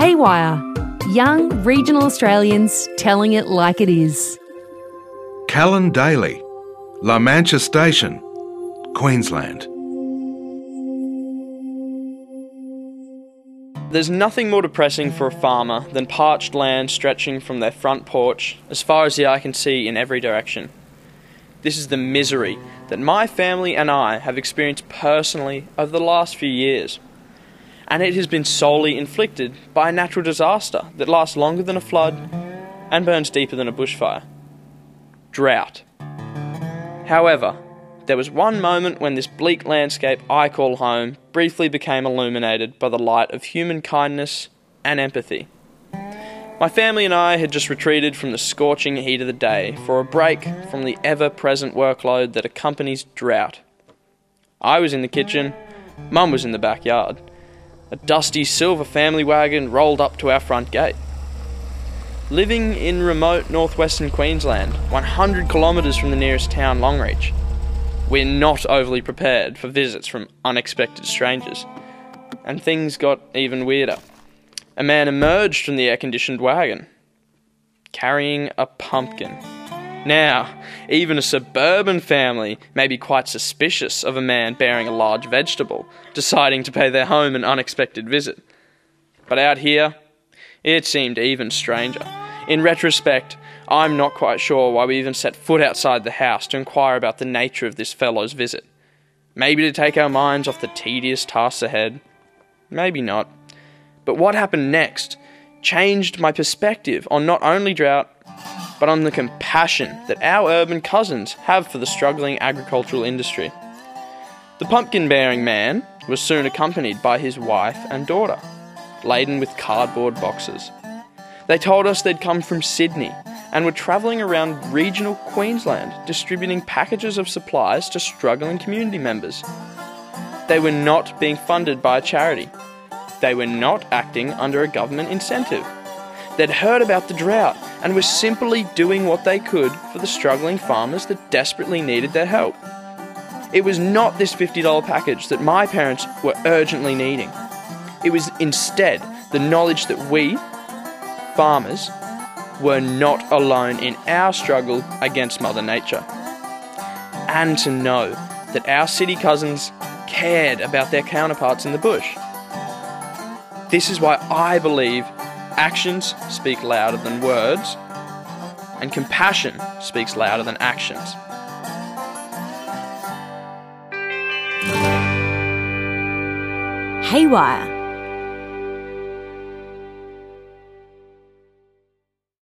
Haywire. Young regional Australians telling it like it is. Callan Daly, La Mancha Station, Queensland. There's nothing more depressing for a farmer than parched land stretching from their front porch as far as the eye can see in every direction. This is the misery that my family and I have experienced personally over the last few years. And it has been solely inflicted by a natural disaster that lasts longer than a flood and burns deeper than a bushfire. Drought. However, there was one moment when this bleak landscape I call home briefly became illuminated by the light of human kindness and empathy. My family and I had just retreated from the scorching heat of the day for a break from the ever-present workload that accompanies drought. I was in the kitchen, Mum was in the backyard. A dusty silver family wagon rolled up to our front gate. Living in remote northwestern Queensland, 100 kilometres from the nearest town, Longreach, we're not overly prepared for visits from unexpected strangers. And things got even weirder. A man emerged from the air-conditioned wagon, carrying a pumpkin. Now, even a suburban family may be quite suspicious of a man bearing a large vegetable, deciding to pay their home an unexpected visit. But out here, it seemed even stranger. In retrospect, I'm not quite sure why we even set foot outside the house to inquire about the nature of this fellow's visit. Maybe to take our minds off the tedious tasks ahead. Maybe not. But what happened next changed my perspective on not only drought, but on the compassion that our urban cousins have for the struggling agricultural industry. The pumpkin-bearing man was soon accompanied by his wife and daughter, laden with cardboard boxes. They told us they'd come from Sydney and were travelling around regional Queensland distributing packages of supplies to struggling community members. They were not being funded by a charity. They were not acting under a government incentive. They'd heard about the drought and were simply doing what they could for the struggling farmers that desperately needed their help. It was not this $50 package that my parents were urgently needing. It was instead the knowledge that we, farmers, were not alone in our struggle against Mother Nature. And to know that our city cousins cared about their counterparts in the bush. This is why I believe actions speak louder than words, and compassion speaks louder than actions. Haywire.